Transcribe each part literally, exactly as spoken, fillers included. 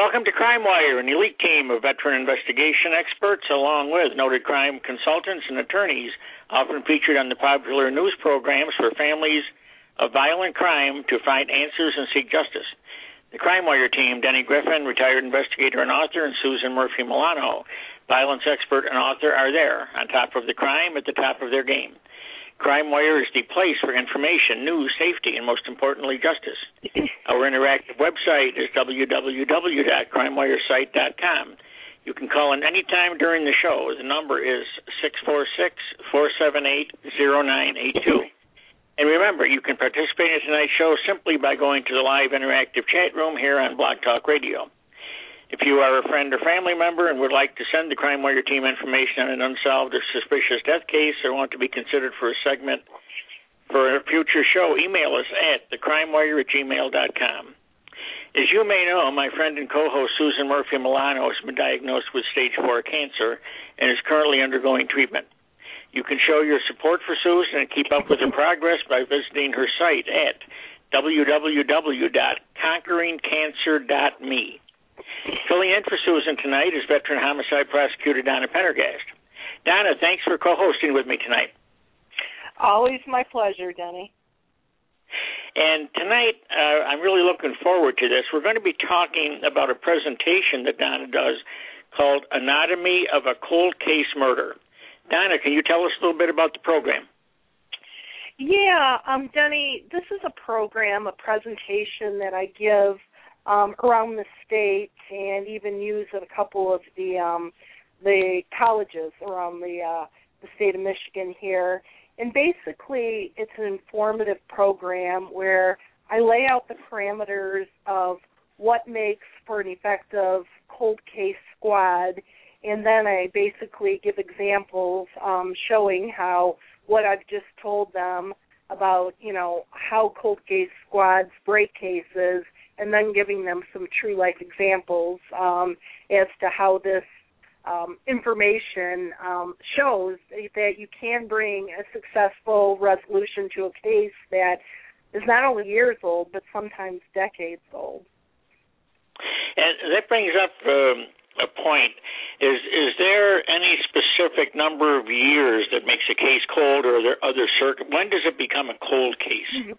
Welcome to Crime Wire, an elite team of veteran investigation experts, along with noted crime consultants and attorneys, often featured on the popular news programs for families of violent crime to find answers and seek justice. The Crime Wire team, Denny Griffin, retired investigator and author, and Susan Murphy Milano, violence expert and author, are there, on top of the crime, at the top of their game. Crime Wire is the place for information, news, safety, and most importantly, justice. Our interactive website is w w w dot crime wire site dot com. You can call in any time during the show. The number is six four six, four seven eight, zero nine eight two. And remember, you can participate in tonight's show simply by going to the live interactive chat room here on Blog Talk Radio. If you are a friend or family member and would like to send the Crime Wire team information on an unsolved or suspicious death case or want to be considered for a segment for a future show, email us at the crime wire at gmail dot com. As you may know, my friend and co-host Susan Murphy Milano has been diagnosed with stage four cancer and is currently undergoing treatment. You can show your support for Susan and keep up with her progress by visiting her site at w w w dot conquering cancer dot m e. Filling in for Susan tonight is veteran homicide prosecutor Donna Pendergast. Donna, thanks for co-hosting with me tonight. Always my pleasure, Denny. And tonight, uh, I'm really looking forward to this. We're going to be talking about a presentation that Donna does called Anatomy of a Cold Case Murder. Donna, can you tell us a little bit about the program? Yeah, um, Denny, this is a program, a presentation that I give Um, around the state, and even use at a couple of the um, the colleges around the uh, the state of Michigan here. And basically, it's an informative program where I lay out the parameters of what makes for an effective cold case squad, and then I basically give examples um, showing how what I've just told them about, you know, how cold case squads break cases, and then giving them some true-life examples um, as to how this um, information um, shows that you can bring a successful resolution to a case that is not only years old, but sometimes decades old. And that brings up um, a point. Is is there any specific number of years that makes a case cold, or are there other circuit? When does it become a cold case?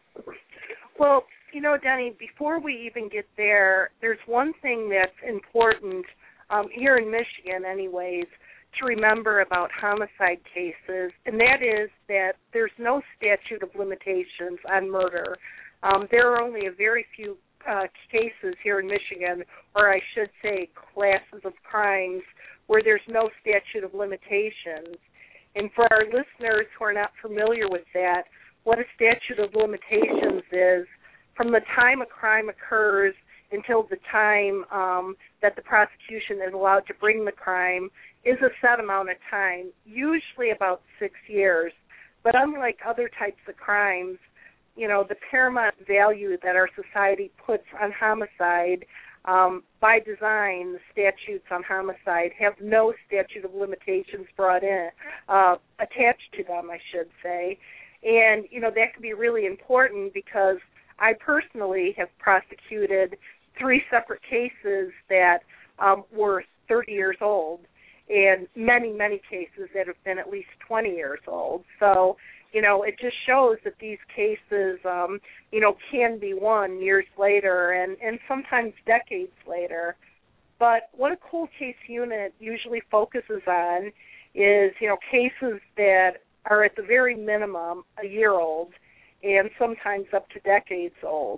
Well, you know, Denny, before we even get there, there's one thing that's important um, here in Michigan anyways to remember about homicide cases, and that is that there's no statute of limitations on murder. Um, there are only a very few uh, cases here in Michigan, or I should say classes of crimes, where there's no statute of limitations. And for our listeners who are not familiar with that, what a statute of limitations is, from the time a crime occurs until the time um, that the prosecution is allowed to bring the crime is a set amount of time, usually about six years. But unlike other types of crimes, you know, the paramount value that our society puts on homicide, um, by design, the statutes on homicide have no statute of limitations brought in, uh, attached to them, I should say. And, you know, that can be really important because I personally have prosecuted three separate cases that um, were thirty years old, and many, many cases that have been at least twenty years old. So, you know, it just shows that these cases, um, you know, can be won years later and, and sometimes decades later. But what a cold case unit usually focuses on is, you know, cases that are at the very minimum a year old, and sometimes up to decades old.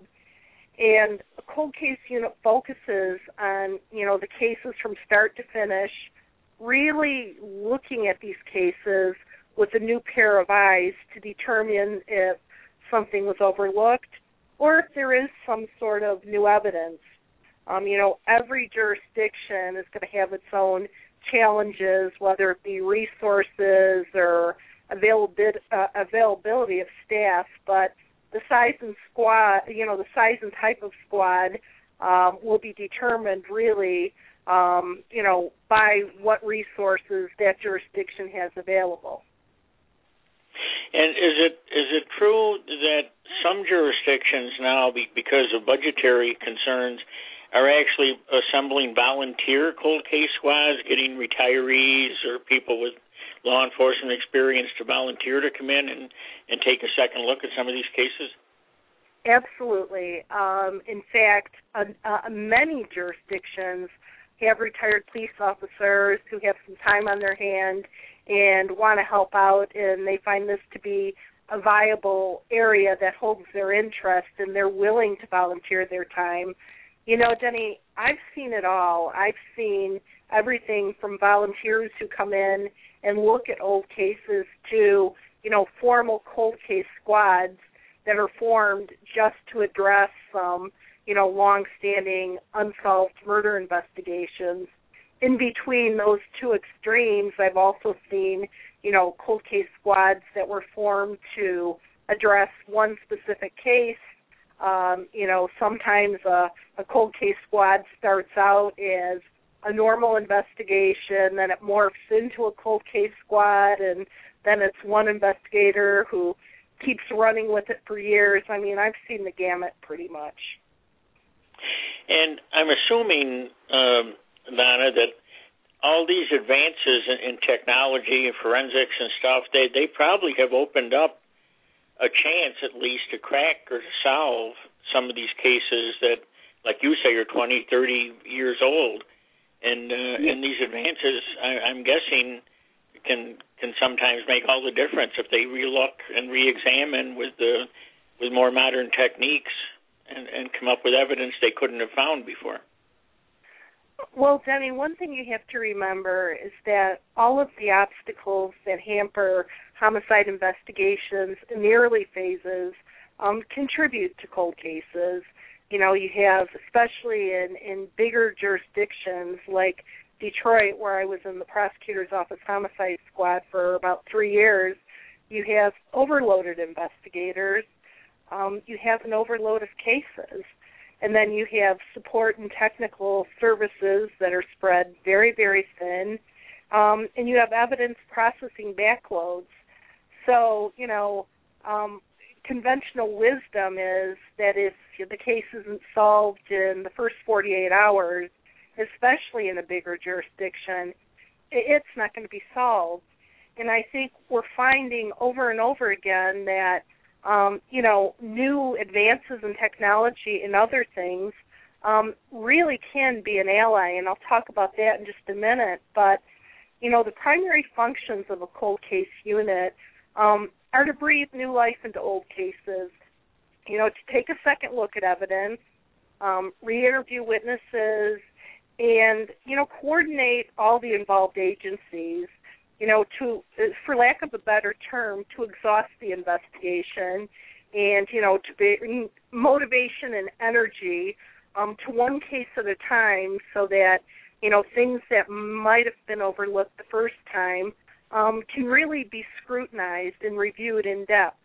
And a cold case unit focuses on, you know, the cases from start to finish, really looking at these cases with a new pair of eyes to determine if something was overlooked or if there is some sort of new evidence. Um, you know, every jurisdiction is going to have its own challenges, whether it be resources or availability, uh, availability of staff, but the size and squad, you know, the size and type of squad um, will be determined really, um, you know, by what resources that jurisdiction has available. And is it is it true that some jurisdictions now, because of budgetary concerns, are actually assembling volunteer cold case squads, getting retirees or people with law enforcement experience to volunteer to come in and, and take a second look at some of these cases? Absolutely. Um, in fact, uh, uh, many jurisdictions have retired police officers who have some time on their hand and want to help out, and they find this to be a viable area that holds their interest, and they're willing to volunteer their time. You know, Denny, I've seen it all. I've seen everything from volunteers who come in and look at old cases to, you know, formal cold case squads that are formed just to address some, you know, long-standing unsolved murder investigations. In between those two extremes, I've also seen, you know, cold case squads that were formed to address one specific case. Um, you know, sometimes a, a cold case squad starts out as a normal investigation, then it morphs into a cold case squad, and then it's one investigator who keeps running with it for years. I mean, I've seen the gamut pretty much. And I'm assuming, um, Donna, that all these advances in, in technology and forensics and stuff, they, they probably have opened up a chance at least to crack or to solve some of these cases that, like you say, are twenty, thirty years old. And uh, and these advances, I, I'm guessing, can can sometimes make all the difference if they relook and re-examine with the with more modern techniques and, and come up with evidence they couldn't have found before. Well, Denny, one thing you have to remember is that all of the obstacles that hamper homicide investigations in the early phases um, contribute to cold cases. You know, you have, especially in, in bigger jurisdictions like Detroit, where I was in the prosecutor's office homicide squad for about three years, you have overloaded investigators. Um, you have an overload of cases. And then you have support and technical services that are spread very, very thin. Um, and you have evidence processing backloads. So, you know, um, conventional wisdom is that if the case isn't solved in the first forty-eight hours, especially in a bigger jurisdiction, it's not going to be solved. And I think we're finding over and over again that Um, you know, new advances in technology and other things um, really can be an ally, and I'll talk about that in just a minute. But, you know, the primary functions of a cold case unit um, are to breathe new life into old cases, you know, to take a second look at evidence, um, re-interview witnesses, and, you know, coordinate all the involved agencies, you know, to, for lack of a better term, to exhaust the investigation and, you know, to bring motivation and energy um, to one case at a time so that, you know, things that might have been overlooked the first time um, can really be scrutinized and reviewed in depth.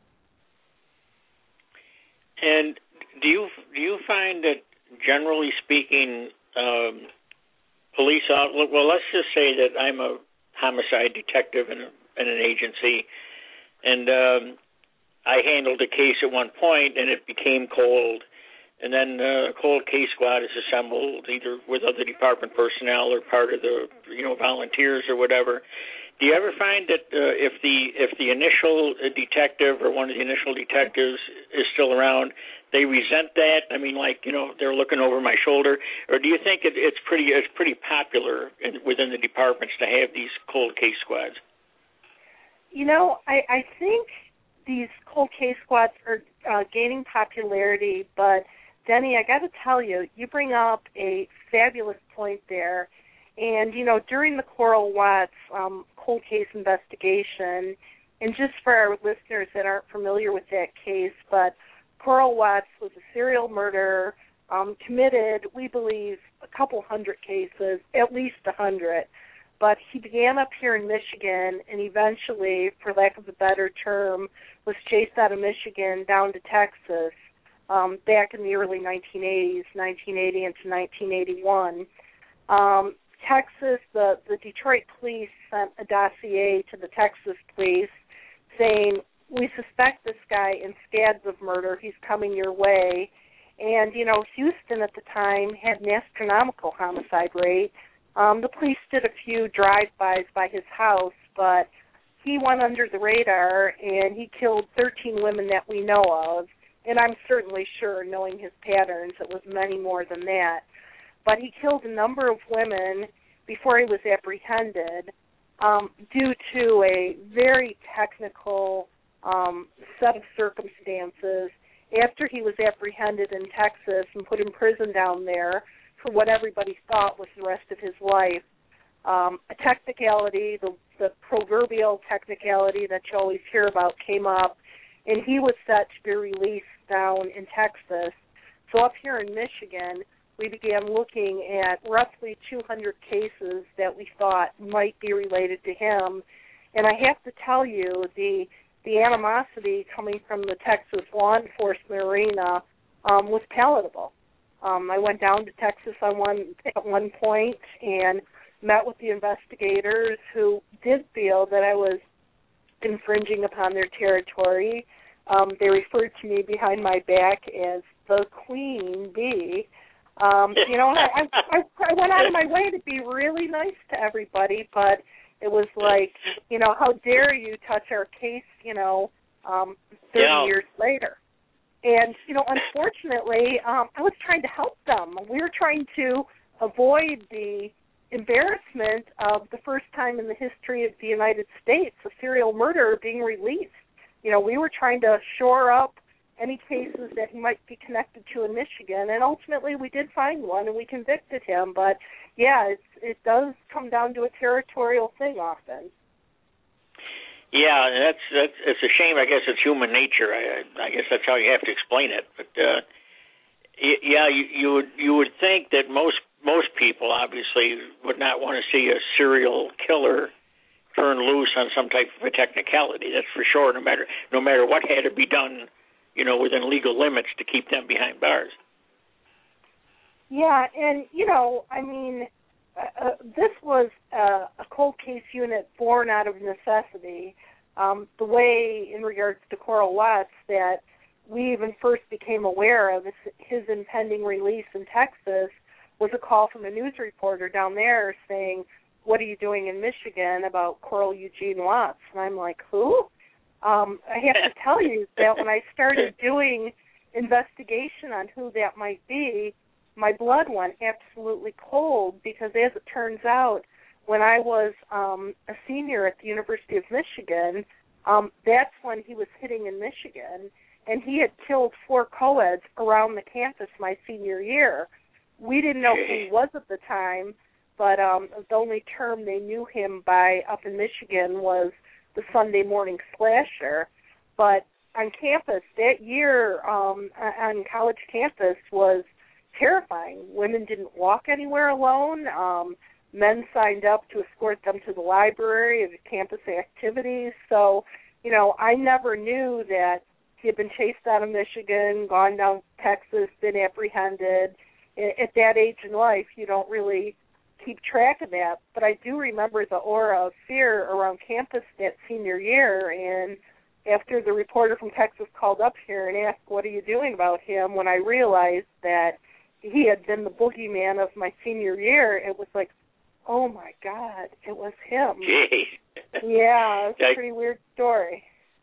And do you do you find that, generally speaking, um, police, well, let's just say that I'm a homicide detective in, a, in an agency, and um, I handled a case at one point, and it became cold, and then uh, a cold case squad is assembled, either with other department personnel or part of the, you know, volunteers or whatever. Do you ever find that uh, if the if the initial detective or one of the initial detectives is still around, they resent that? I mean, like, you know, they're looking over my shoulder, or do you think it, it's pretty it's pretty popular in, within the departments to have these cold case squads? You know, I, I think these cold case squads are uh, gaining popularity, but Denny, I got to tell you, you bring up a fabulous point there. And, you know, during the Coral Watts um, cold case investigation, and just for our listeners that aren't familiar with that case, but Coral Watts was a serial murderer, um, committed, we believe, a couple hundred cases, at least a hundred. But he began up here in Michigan and eventually, for lack of a better term, was chased out of Michigan down to Texas um, back in the early nineteen eighties, nineteen eighty into nineteen eighty-one. Um, Texas, the, the Detroit police sent a dossier to the Texas police saying, we suspect this guy in scads of murder. He's coming your way. And, you know, Houston at the time had an astronomical homicide rate. Um, the police did a few drive-bys by his house, but he went under the radar, and he killed thirteen women that we know of. And I'm certainly sure, knowing his patterns, it was many more than that. But he killed a number of women before he was apprehended um, due to a very technical um, set of circumstances. After he was apprehended in Texas and put in prison down there for what everybody thought was the rest of his life, um, a technicality, the, the proverbial technicality that you always hear about, came up, and he was set to be released down in Texas. So up here in Michigan, we began looking at roughly two hundred cases that we thought might be related to him. And I have to tell you, the the animosity coming from the Texas law enforcement arena um, was palatable. Um, I went down to Texas on one, at one point and met with the investigators who did feel that I was infringing upon their territory. Um, they referred to me behind my back as the Queen Bee. Um, you know, I, I, I went out of my way to be really nice to everybody, but it was like, you know, how dare you touch our case, you know, um, thirty yeah. years later. And, you know, unfortunately, um, I was trying to help them. We were trying to avoid the embarrassment of the first time in the history of the United States a serial murderer being released. You know, we were trying to shore up any cases that he might be connected to in Michigan, and ultimately we did find one and we convicted him. But yeah, it's, it does come down to a territorial thing often. Yeah, that's that's it's a shame. I guess it's human nature. I, I guess that's how you have to explain it. But uh, yeah, you, you would you would think that most most people obviously would not want to see a serial killer turn loose on some type of a technicality. That's for sure. No matter no matter what had to be done, you know, within legal limits to keep them behind bars. Yeah, and, you know, I mean, uh, this was uh, a cold case unit born out of necessity. Um, the way, in regards to Coral Watts, that we even first became aware of his, his impending release in Texas was a call from a news reporter down there saying, "What are you doing in Michigan about Coral Eugene Watts?" And I'm like, who? Um, I have to tell you that when I started doing investigation on who that might be, my blood went absolutely cold because, as it turns out, when I was um, a senior at the University of Michigan, um, that's when he was hitting in Michigan, and he had killed four co-eds around the campus my senior year. We didn't know who he was at the time, but um, the only term they knew him by up in Michigan was the Sunday morning slasher. But on campus, that year um, on college campus was terrifying. Women didn't walk anywhere alone. Um, men signed up to escort them to the library and campus activities. So, you know, I never knew that he had been chased out of Michigan, gone down to Texas, been apprehended. At that age in life, you don't really keep track of that. But I do remember the aura of fear around campus that senior year. And after the reporter from Texas called up here and asked, "What are you doing about him?" when I realized that he had been the boogeyman of my senior year, it was like, oh, my God, it was him. Jeez. Yeah, it's a I, pretty weird story.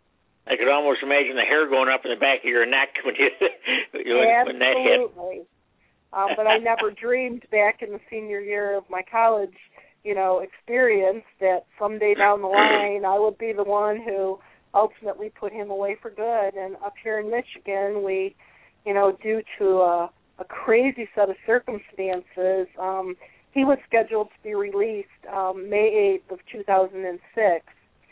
I could almost imagine the hair going up in the back of your neck when, you, when, when that hit. Absolutely. Um, but I never dreamed back in the senior year of my college, you know, experience that someday down the line I would be the one who ultimately put him away for good. And up here in Michigan, we, you know, due to a, a crazy set of circumstances, um, he was scheduled to be released um, May eighth of two thousand six.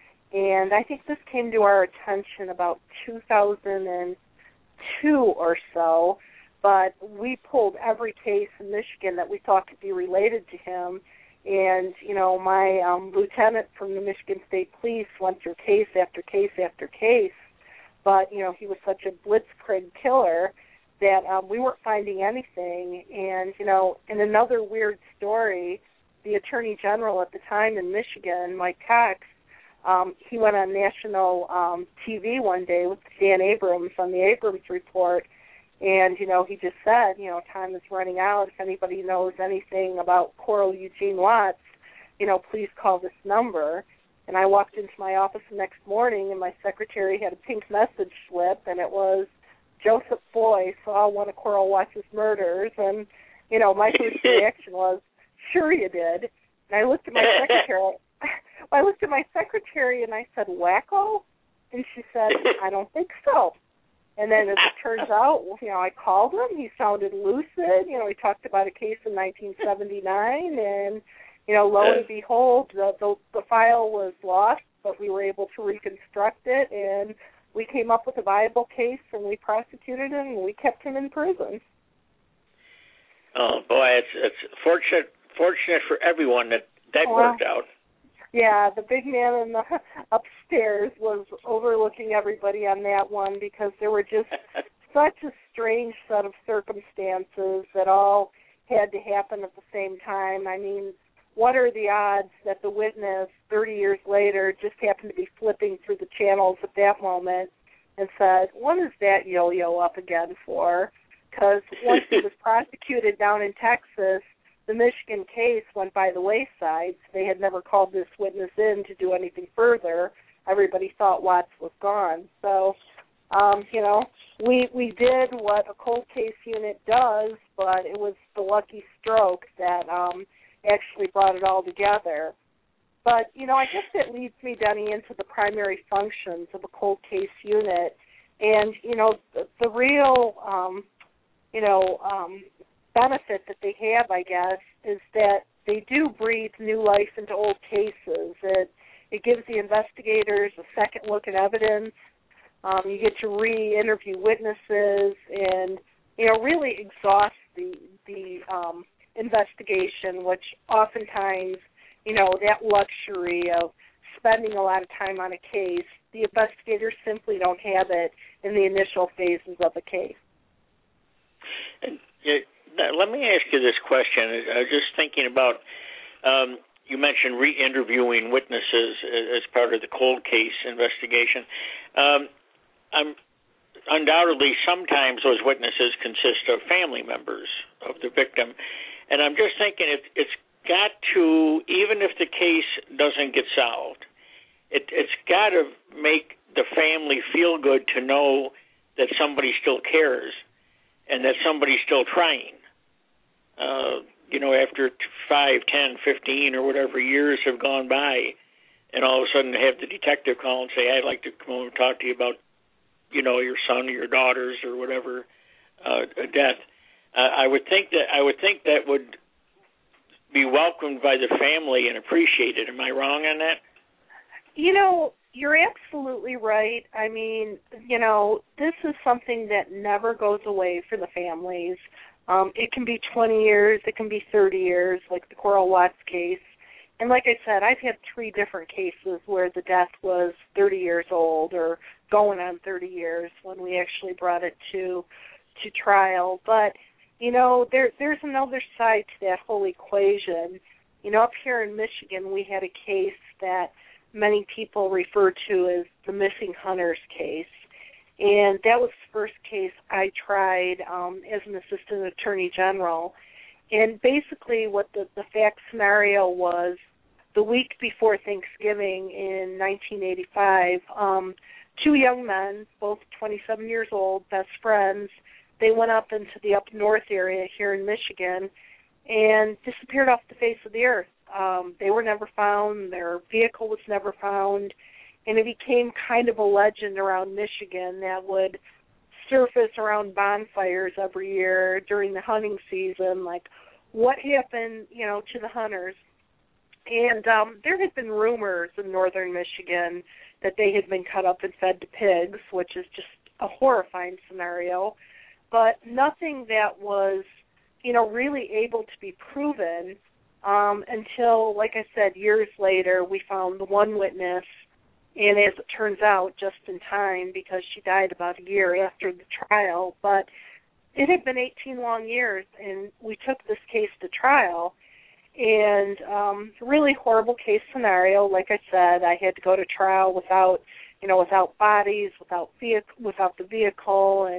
And I think this came to our attention about two thousand two or so. But we pulled every case in Michigan that we thought could be related to him. And, you know, my um, lieutenant from the Michigan State Police went through case after case after case. But, you know, he was such a blitzkrieg killer that um, we weren't finding anything. And, you know, in another weird story, the Attorney General at the time in Michigan, Mike Cox, um, he went on national um, T V one day with Dan Abrams on the Abrams Report, And, you know, he just said, you know, time is running out. If anybody knows anything about Coral Eugene Watts, you know, please call this number. And I walked into my office the next morning, and my secretary had a pink message slip, and it was, Joseph Boy saw one of Coral Watts' murders. And, you know, my first reaction was, sure you did. And I looked at my secretary. I looked at my secretary, and I said, wacko? And she said, I don't think so. And then as it turns out, you know, I called him. He sounded lucid. You know, he talked about a case in nineteen seventy-nine, and, you know, lo and behold, the, the, the file was lost, but we were able to reconstruct it, and we came up with a viable case, and we prosecuted him, and we kept him in prison. Oh, boy, it's it's fortunate fortunate for everyone that that wow. worked out. Yeah, the big man in the upstairs was overlooking everybody on that one because there were just such a strange set of circumstances that all had to happen at the same time. I mean, what are the odds that the witness thirty years later just happened to be flipping through the channels at that moment and said, what is that yo-yo up again for? Because once he was prosecuted down in Texas, the Michigan case went by the wayside. They had never called this witness in to do anything further. Everybody thought Watts was gone. So, um, you know, we we did what a cold case unit does, but it was the lucky stroke that um, actually brought it all together. But, you know, I guess that leads me, Denny, into the primary functions of a cold case unit. And, you know, the, the real, um, you know, um, benefit that they have, I guess, is that they do breathe new life into old cases. It it gives the investigators a second look at evidence. Um, you get to re-interview witnesses and, you know, really exhaust the the um, investigation, which oftentimes, you know, that luxury of spending a lot of time on a case, the investigators simply don't have it in the initial phases of a case. And, yeah, let me ask you this question. I was just thinking about, um, you mentioned re-interviewing witnesses as part of the cold case investigation. Um, I'm undoubtedly, sometimes those witnesses consist of family members of the victim. And I'm just thinking it, it's got to, even if the case doesn't get solved, it, it's got to make the family feel good to know that somebody still cares and that somebody's still trying. Uh, you know, after five, ten, fifteen, or whatever years have gone by, and all of a sudden have the detective call and say, I'd like to come over and talk to you about, you know, your son or your daughters or whatever, uh, death. Uh, I would think that I would think that would be welcomed by the family and appreciated. Am I wrong on that? You know, you're absolutely right. I mean, you know, this is something that never goes away for the families. Um, it can be twenty years, it can be thirty years, like the Coral Watts case. And like I said, I've had three different cases where the death was thirty years old or going on thirty years when we actually brought it to to trial. But, you know, there there's another side to that whole equation. You know, up here in Michigan, we had a case that many people refer to as the missing hunters case. And that was the first case I tried um, as an assistant attorney general. And basically what the, the fact scenario was, the week before Thanksgiving in nineteen eighty-five, um, two young men, both twenty-seven years old, best friends, they went up into the up north area here in Michigan and disappeared off the face of the earth. Um, they were never found. Their vehicle was never found. And it became kind of a legend around Michigan that would surface around bonfires every year during the hunting season, like what happened, you know, to the hunters. And um, there had been rumors in northern Michigan that they had been cut up and fed to pigs, which is just a horrifying scenario, but nothing that was, you know, really able to be proven um, until, like I said, years later we found the one witness. And as it turns out, just in time, because she died about a year after the trial. But it had been eighteen long years, and we took this case to trial. And um, really horrible case scenario. Like I said, I had to go to trial without, you know, without bodies, without vehicle, without the vehicle, and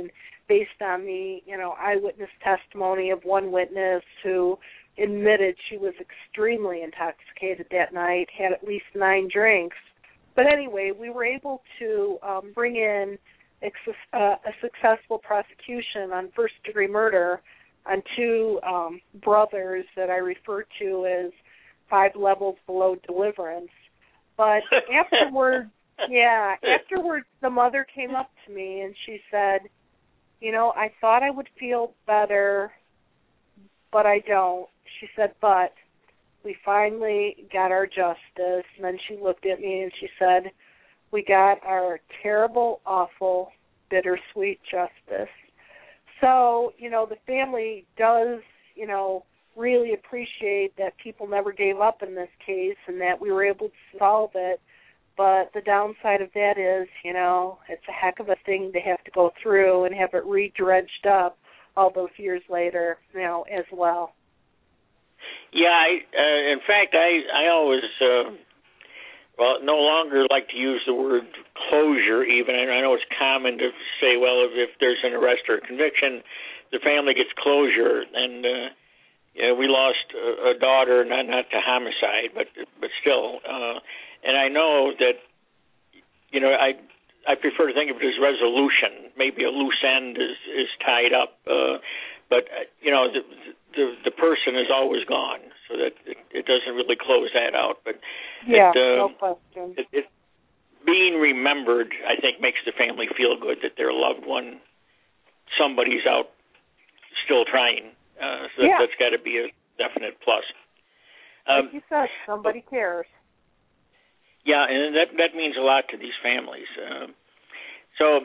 based on the, you know, eyewitness testimony of one witness who admitted she was extremely intoxicated that night, had at least nine drinks. But anyway, we were able to um, bring in a, uh, a successful prosecution on first-degree murder on two um, brothers that I refer to as five levels below deliverance. But afterward, yeah, afterwards the mother came up to me and she said, you know, I thought I would feel better, but I don't. She said, but we finally got our justice. And then she looked at me and she said, we got our terrible, awful, bittersweet justice. So, you know, the family does, you know, really appreciate that people never gave up in this case and that we were able to solve it. But the downside of that is, you know, it's a heck of a thing to have to go through and have it re-dredged up all those years later, you know, as well. Yeah, I, uh, in fact, I, I always, uh, well, no longer like to use the word closure even. And I know it's common to say, well, if, if there's an arrest or a conviction, the family gets closure. And, uh, yeah, we lost a, a daughter, not not to homicide, but but still. Uh, and I know that, you know, I I prefer to think of it as resolution. Maybe a loose end is, is tied up, uh, but uh, you know, the, the the person is always gone, so that it, it doesn't really close that out. But yeah, it, uh, no question. It, it, being remembered, I think, makes the family feel good that their loved one, somebody's out still trying. Uh, so yeah. that, that's got to be a definite plus. Um, like you said, somebody cares. Yeah, and that that means a lot to these families. Uh, so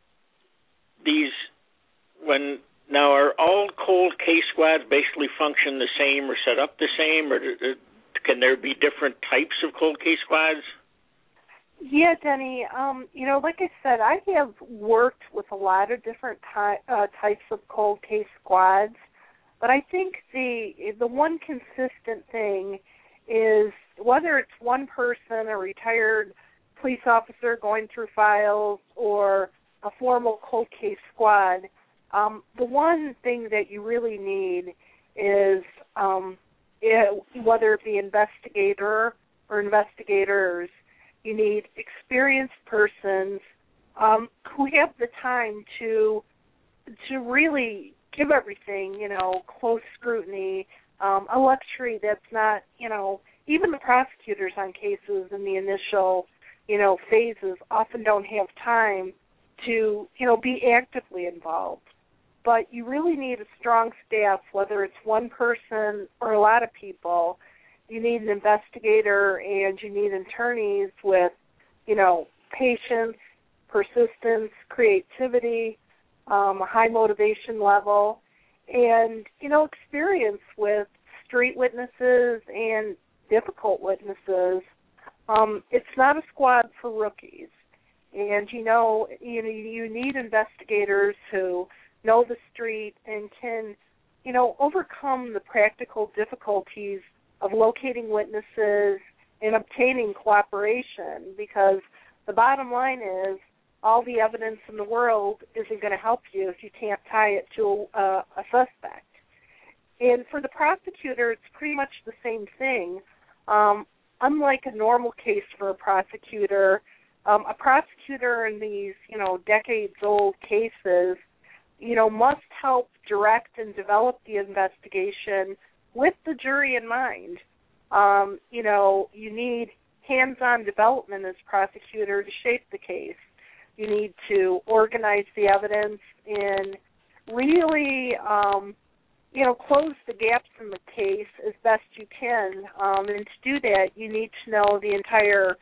these, when now are all cold case squads basically function the same or set up the same, or uh, can there be different types of cold case squads? Yeah, Denny. Um, you know, like I said, I have worked with a lot of different ty- uh, types of cold case squads. But I think the the one consistent thing is whether it's one person, a retired police officer going through files, or a formal cold case squad, um, the one thing that you really need is um, it, whether it be investigator or investigators, you need experienced persons um, who have the time to to really give everything, you know, close scrutiny, um, a luxury that's not, you know, even the prosecutors on cases in the initial, you know, phases often don't have time to, you know, be actively involved. But you really need a strong staff, whether it's one person or a lot of people. You need an investigator and you need attorneys with, you know, patience, persistence, creativity, Um, a high motivation level, and, you know, experience with street witnesses and difficult witnesses. Um, it's not a squad for rookies. And, you know, you know, you need investigators who know the street and can, you know, overcome the practical difficulties of locating witnesses and obtaining cooperation, because the bottom line is, all the evidence in the world isn't going to help you if you can't tie it to a, a suspect. And for the prosecutor, it's pretty much the same thing. Um, unlike a normal case for a prosecutor, um, a prosecutor in these, you know, decades-old cases, you know, must help direct and develop the investigation with the jury in mind. Um, you know, you need hands-on development as prosecutor to shape the case. You need to organize the evidence and really, um, you know, close the gaps in the case as best you can. Um, and to do that, you need to know the entire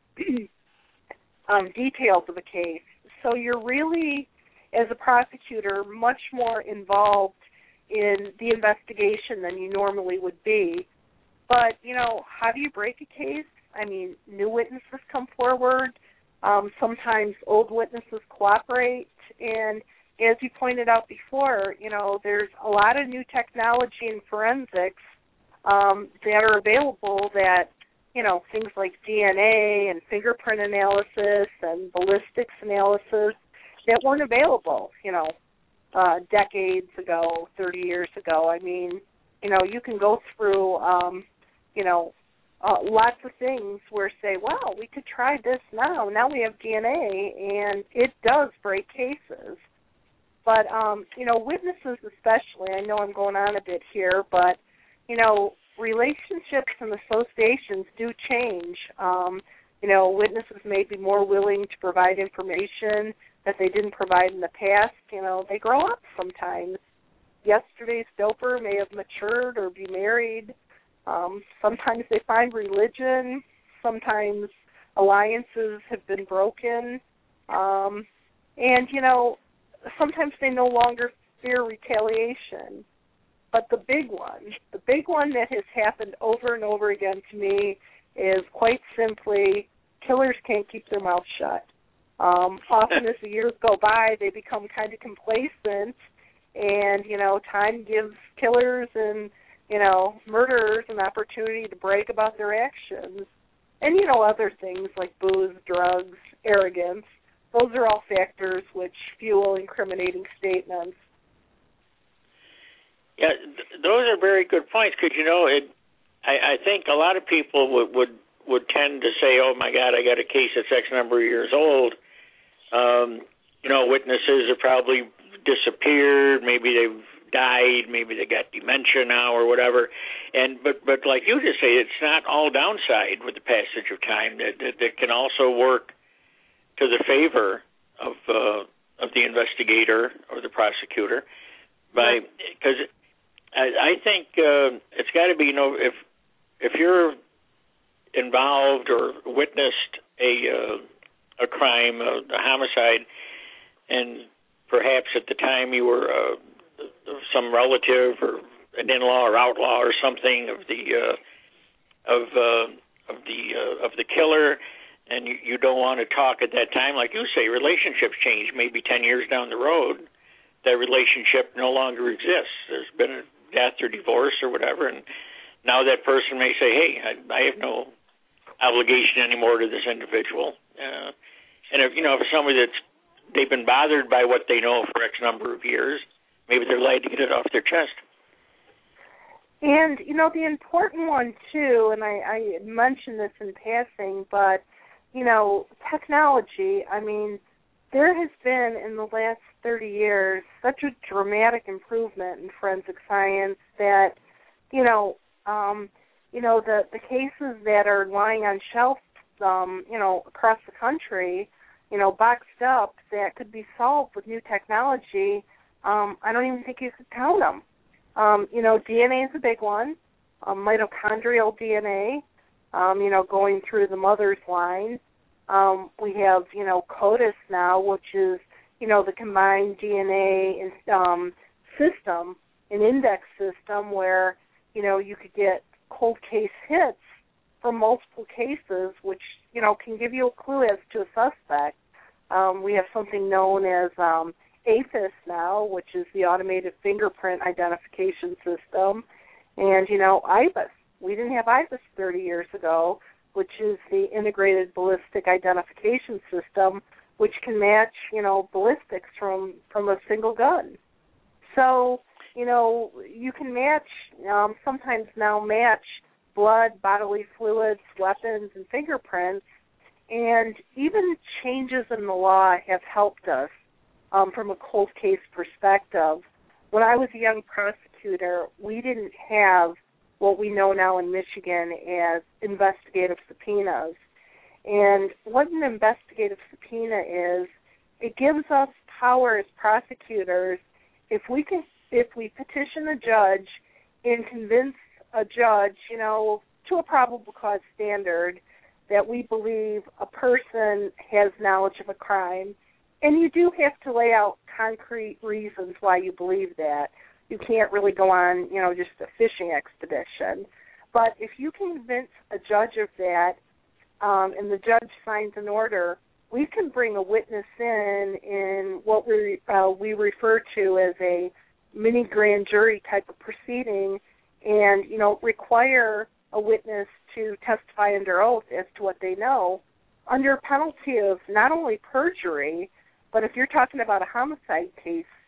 um, details of the case. So you're really, as a prosecutor, much more involved in the investigation than you normally would be. But, you know, how do you break a case? I mean, new witnesses come forward. Um, sometimes old witnesses cooperate, and as you pointed out before, you know, there's a lot of new technology in forensics um, that are available that, you know, things like D N A and fingerprint analysis and ballistics analysis that weren't available, you know, uh, decades ago, thirty years ago. I mean, you know, you can go through, um, you know, uh, lots of things where say, well, we could try this now. Now we have D N A, and it does break cases. But, um, you know, witnesses especially, I know I'm going on a bit here, but, you know, relationships and associations do change. Um, you know, witnesses may be more willing to provide information that they didn't provide in the past. You know, they grow up sometimes. Yesterday's doper may have matured or be married. Um, sometimes they find religion. Sometimes alliances have been broken. Um, and, you know, sometimes they no longer fear retaliation. But the big one, the big one that has happened over and over again to me is quite simply killers can't keep their mouth shut. Um, often as the years go by, they become kind of complacent, and, you know, time gives killers and, you know, murderers an opportunity to brag about their actions. And, you know, other things like booze, drugs, arrogance. Those are all factors which fuel incriminating statements. Yeah, th- those are very good points because, you know, it. I, I think a lot of people would, would would tend to say, oh, my God, I got a case that's X number of years old. Um, you know, witnesses have probably disappeared. Maybe they've died. Maybe they got dementia now or whatever. And But, but like you just say, it's not all downside with the passage of time. That, that, that can also work to the favor of uh, of the investigator or the prosecutor, by because I, I think uh, it's got to be, you know, if if you're involved or witnessed a uh, a crime, a, a homicide, and perhaps at the time you were uh, some relative or an in-law or outlaw or something of the uh, of uh, of the uh, of the killer. And you, you don't want to talk at that time. Like you say, relationships change. Maybe ten years down the road, that relationship no longer exists. There's been a death or divorce or whatever, and now that person may say, hey, I, I have no obligation anymore to this individual. Uh, and if, you know, for somebody that's, they've been bothered by what they know for X number of years, maybe they're glad to get it off their chest. And, you know, the important one, too, and I, I mentioned this in passing, but you know, technology, I mean, there has been in the last thirty years such a dramatic improvement in forensic science that, you know, um, you know, the, the cases that are lying on shelves, um, you know, across the country, you know, boxed up that could be solved with new technology, um, I don't even think you could count them. Um, you know, D N A is a big one, um, mitochondrial D N A. Um, you know, going through the mother's line. Um, we have, you know, CODIS now, which is, you know, the combined D N A um, system, an index system where, you know, you could get cold case hits from multiple cases, which, you know, can give you a clue as to a suspect. Um, we have something known as um, AFIS now, which is the Automated Fingerprint Identification System, and, you know, IBIS. We didn't have IBIS thirty years ago, which is the Integrated Ballistic Identification System, which can match, you know, ballistics from, from a single gun. So, you know, you can match, um, sometimes now match blood, bodily fluids, weapons, and fingerprints, and even changes in the law have helped us um, from a cold case perspective. When I was a young prosecutor, we didn't have what we know now in Michigan as investigative subpoenas. And what an investigative subpoena is, it gives us power as prosecutors if we can, if we petition a judge and convince a judge, you know, to a probable cause standard that we believe a person has knowledge of a crime. And you do have to lay out concrete reasons why you believe that. You can't really go on, you know, just a fishing expedition. But if you can convince a judge of that, um, and the judge signs an order, we can bring a witness in in what we uh, we refer to as a mini grand jury type of proceeding, and, you know, require a witness to testify under oath as to what they know, under penalty of not only perjury, but if you're talking about a homicide case,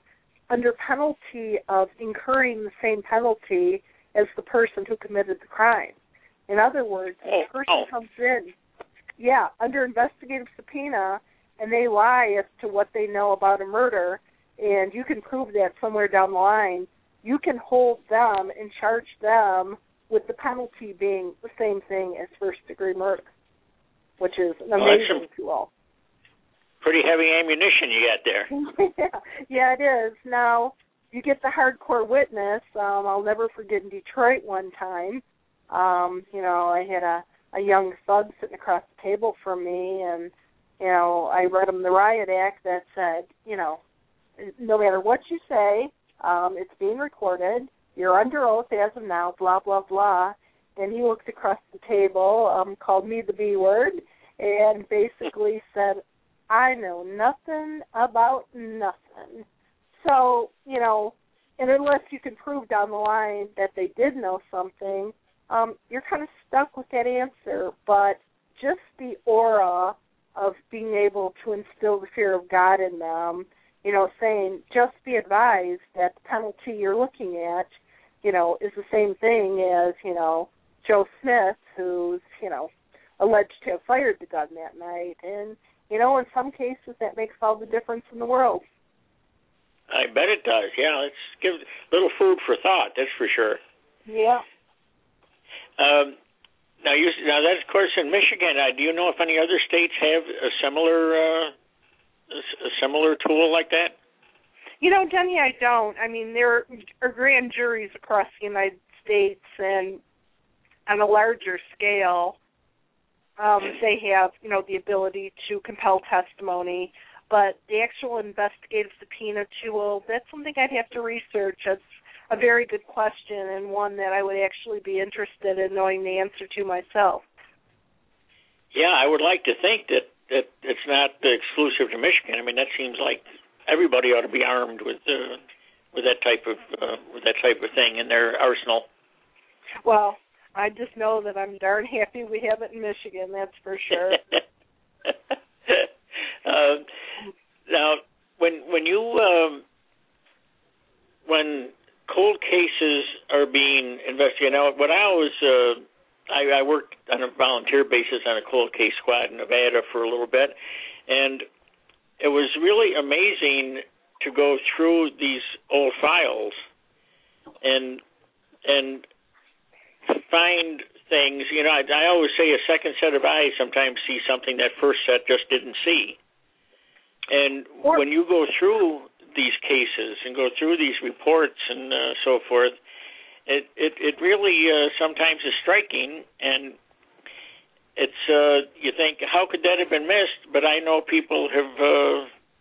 under penalty of incurring the same penalty as the person who committed the crime. In other words, if the person oh. comes in, yeah, under investigative subpoena, and they lie as to what they know about a murder, and you can prove that somewhere down the line, you can hold them and charge them with the penalty being the same thing as first-degree murder, which is an amazing well, tool. Pretty heavy ammunition you got there. yeah, yeah, it is. Now, you get the hardcore witness. Um, I'll never forget in Detroit one time, um, you know, I had a, a young thug sitting across the table from me, and, you know, I read him the riot act that said, you know, no matter what you say, um, it's being recorded, you're under oath as of now, blah, blah, blah. And he looked across the table, um, called me the B word, and basically said, I know nothing about nothing. So, you know, and unless you can prove down the line that they did know something, um, you're kind of stuck with that answer. But just the aura of being able to instill the fear of God in them, you know, saying, just be advised that the penalty you're looking at, you know, is the same thing as, you know, Joe Smith, who's, you know, alleged to have fired the gun that night. And, you know, in some cases that makes all the difference in the world. I bet it does, yeah. Let's give a little food for thought, that's for sure. Yeah. Um, now, you, now that's, of course, in Michigan. Uh, do you know if any other states have a similar uh, a similar tool like that? You know, Denny, I don't. I mean, there are grand juries across the United States, and on a larger scale, um, they have, you know, the ability to compel testimony. But the actual investigative subpoena tool, that's something I'd have to research. That's a very good question, and one that I would actually be interested in knowing the answer to myself. Yeah, I would like to think that, that it's not exclusive to Michigan. I mean, that seems like everybody ought to be armed with uh, with that type of uh, with that type of thing in their arsenal. Well, I just know that I'm darn happy we have it in Michigan. That's for sure. uh, now, when when you um, when cold cases are being investigated, now what I always uh, I, I worked on a volunteer basis on a cold case squad in Nevada for a little bit, and it was really amazing to go through these old files and and find things. You know, I, I always say a second set of eyes sometimes see something that first set just didn't see. And when you go through these cases and go through these reports and uh, so forth, it it, it really uh, sometimes is striking, and it's uh, you think, how could that have been missed? But I know people have, uh,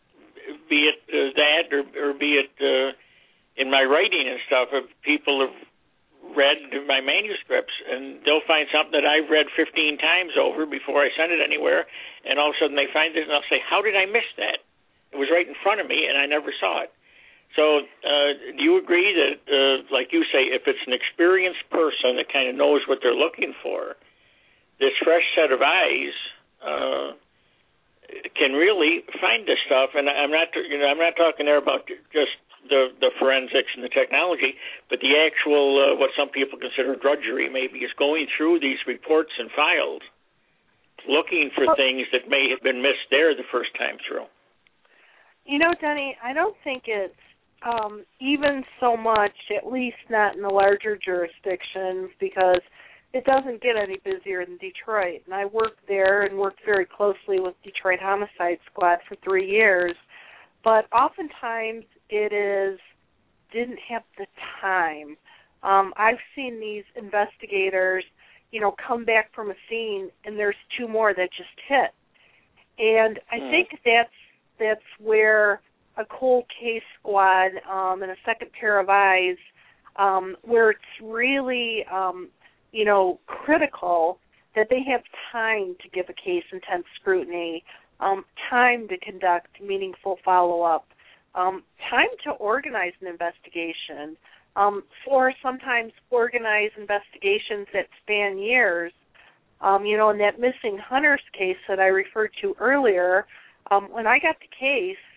be it uh, that or, or be it uh, in my writing and stuff, if people have read my manuscripts, and they'll find something that I've read fifteen times over before I send it anywhere, and all of a sudden they find it, and I'll say, how did I miss that? It was right in front of me, and I never saw it. So uh, do you agree that, uh, like you say, if it's an experienced person that kind of knows what they're looking for, this fresh set of eyes uh, can really find this stuff? And I'm not, you know, I'm not talking there about just the, the forensics and the technology, but the actual, uh, what some people consider drudgery maybe, is going through these reports and files, looking for things that may have been missed there the first time through. You know, Denny, I don't think it's um, even so much, at least not in the larger jurisdictions, because it doesn't get any busier than Detroit. And I worked there and worked very closely with Detroit Homicide Squad for three years. But oftentimes it is didn't have the time. Um, I've seen these investigators, you know, come back from a scene and there's two more that just hit. And I mm. think that's that's where a cold case squad um, and a second pair of eyes, um, where it's really, um, you know, critical that they have time to give a case intense scrutiny, um, time to conduct meaningful follow-up, um, time to organize an investigation, um, or sometimes organize investigations that span years. Um, you know, in that missing Hunters case that I referred to earlier, um, when I got the case,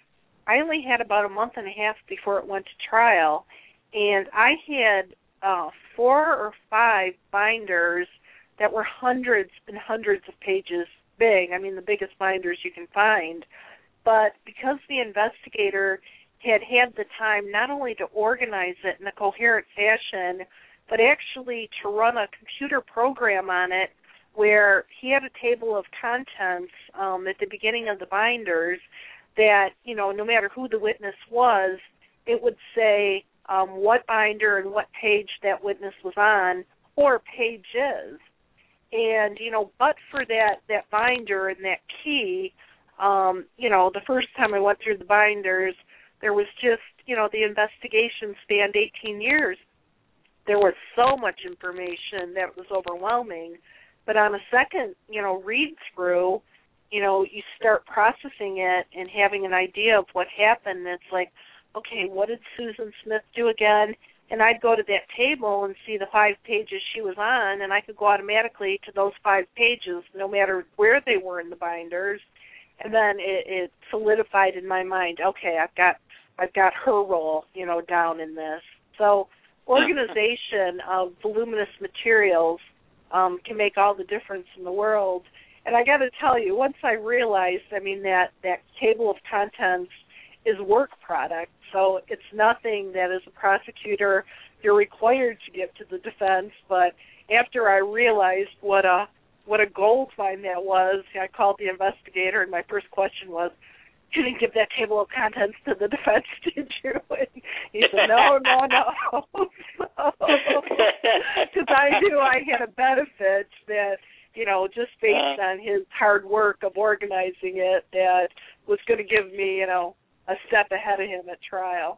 I only had about a month and a half before it went to trial, and I had uh, four or five binders that were hundreds and hundreds of pages big. I mean, the biggest binders you can find. But because the investigator had had the time not only to organize it in a coherent fashion, but actually to run a computer program on it where he had a table of contents um, at the beginning of the binders that, you know, no matter who the witness was, it would say um, what binder and what page that witness was on, or pages. And, you know, but for that, that binder and that key, um, you know, the first time I went through the binders, there was just, you know, the investigation spanned eighteen years. There was so much information that it was overwhelming. But on a second, you know, read through, you know, you start processing it and having an idea of what happened. It's like, okay, what did Susan Smith do again? And I'd go to that table and see the five pages she was on, and I could go automatically to those five pages no matter where they were in the binders. And then it, it solidified in my mind, okay, I've got I've got her role, you know, down in this. So organization of voluminous materials um, can make all the difference in the world. And I got to tell you, once I realized, I mean, that, that table of contents is work product, so it's nothing that as a prosecutor you're required to give to the defense. But after I realized what a what a gold mine that was, I called the investigator, and my first question was, "You didn't give that table of contents to the defense, did you?" And he said, "No, no, no," because I knew I had a benefit that, you know, just based on his hard work of organizing it, that was going to give me, you know, a step ahead of him at trial.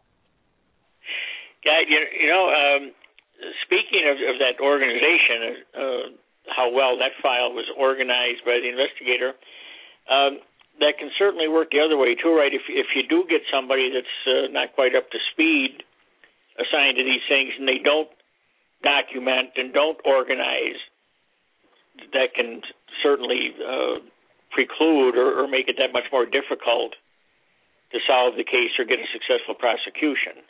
God, you, you know, um, speaking of, of that organization, uh, how well that file was organized by the investigator, um, that can certainly work the other way too, right? If if you do get somebody that's uh, not quite up to speed assigned to these things and they don't document and don't organize, that can certainly uh, preclude or, or make it that much more difficult to solve the case or get a successful prosecution.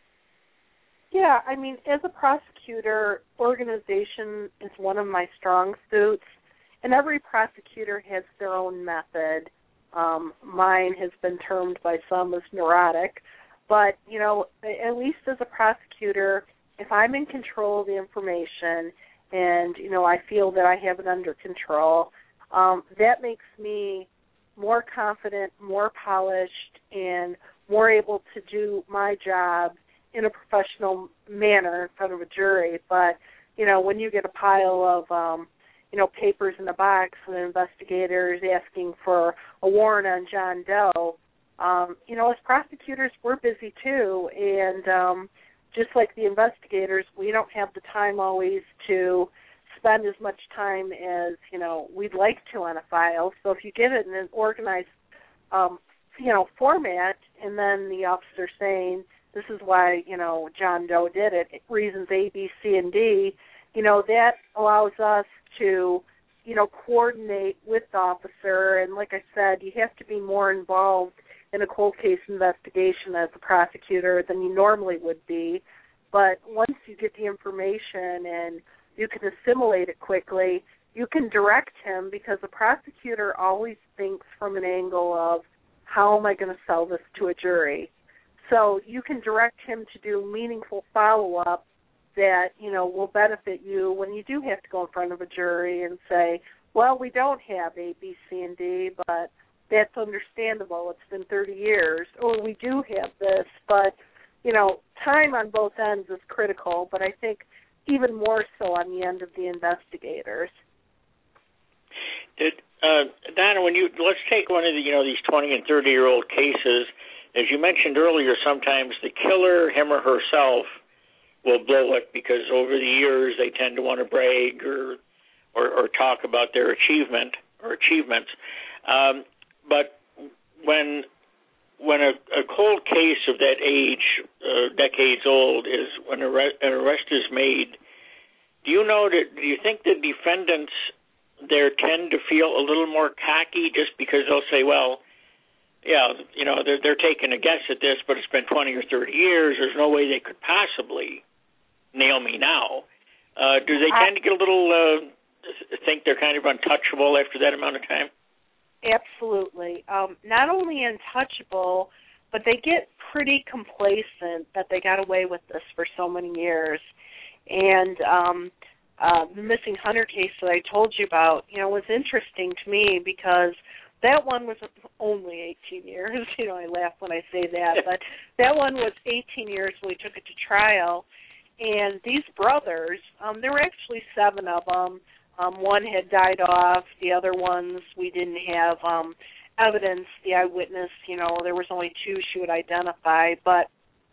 Yeah, I mean, as a prosecutor, organization is one of my strong suits, and every prosecutor has their own method. Um, mine has been termed by some as neurotic, but, you know, at least as a prosecutor, if I'm in control of the information and, you know, I feel that I have it under control, um, that makes me more confident, more polished, and more able to do my job in a professional manner in front of a jury. But, you know, when you get a pile of, um, you know, papers in a box and investigators asking for a warrant on John Doe, um, you know, as prosecutors, we're busy too. And um, just like the investigators, we don't have the time always to spend as much time as, you know, we'd like to on a file. So if you get it in an organized, um, you know, format, and then the officer saying, this is why, you know, John Doe did it, reasons A, B, C, and D, you know, that allows us to, you know, coordinate with the officer. And like I said, you have to be more involved in a cold case investigation as a prosecutor than you normally would be. But once you get the information and you can assimilate it quickly, you can direct him, because a prosecutor always thinks from an angle of, how am I going to sell this to a jury? So you can direct him to do meaningful follow-up that, you know, will benefit you when you do have to go in front of a jury and say, well, we don't have A, B, C, and D, but that's understandable. It's been thirty years. Or we do have this, but, you know, time on both ends is critical, but I think even more so on the end of the investigators. Did, uh, Donna, when you, let's take one of the, you know, these twenty and thirty-year-old cases. As you mentioned earlier, sometimes the killer, him or herself, will blow it because over the years they tend to want to brag or or, or talk about their achievement or achievements. Um, but when when a, a cold case of that age, uh, decades old, is when an arrest is made, do you know that? Do you think the defendants there tend to feel a little more cocky just because they'll say, well, yeah, you know, they're they're taking a guess at this, but it's been twenty or thirty years. There's no way they could possibly nail me now. Uh, do they tend to get a little uh, think they're kind of untouchable after that amount of time? Absolutely. Um, not only untouchable, but they get pretty complacent that they got away with this for so many years. And um, uh, the missing Hunter case that I told you about, you know, was interesting to me because that one was only eighteen years. You know, I laugh when I say that, but that one was eighteen years when we took it to trial. And these brothers, um, there were actually seven of them. Um, one had died off. The other ones, we didn't have um, evidence. The eyewitness, you know, there was only two she would identify. But